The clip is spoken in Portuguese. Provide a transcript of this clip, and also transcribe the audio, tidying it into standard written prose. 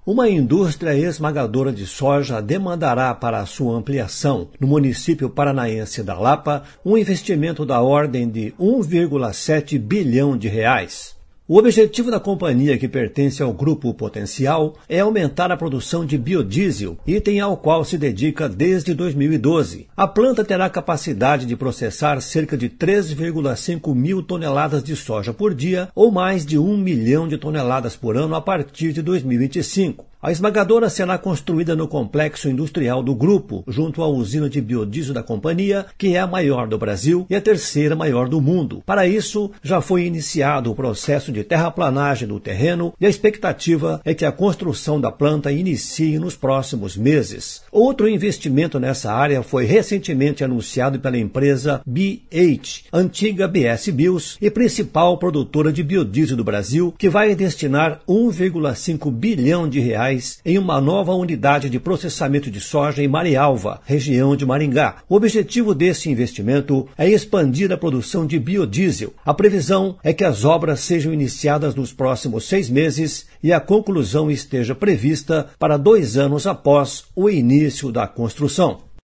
Uma indústria esmagadora de soja demandará para a sua ampliação no município paranaense da Lapa um investimento da ordem de 1,7 bilhão de reais. O objetivo da companhia, que pertence ao Grupo Potencial, é aumentar a produção de biodiesel, item ao qual se dedica desde 2012. A planta terá capacidade de processar cerca de 3,5 mil toneladas de soja por dia, ou mais de 1 milhão de toneladas por ano a partir de 2025. A esmagadora será construída no complexo industrial do grupo, junto à usina de biodiesel da companhia, que é a maior do Brasil e a terceira maior do mundo. Para isso, já foi iniciado o processo de terraplanagem do terreno e a expectativa é que a construção da planta inicie nos próximos meses. Outro investimento nessa área foi recentemente anunciado pela empresa BH, antiga BS Bios e principal produtora de biodiesel do Brasil, que vai destinar 1,5 bilhão de reais em uma nova unidade de processamento de soja em Marialva, região de Maringá. O objetivo desse investimento é expandir a produção de biodiesel. A previsão é que as obras sejam iniciadas nos próximos 6 meses e a conclusão esteja prevista para 2 anos após o início da construção.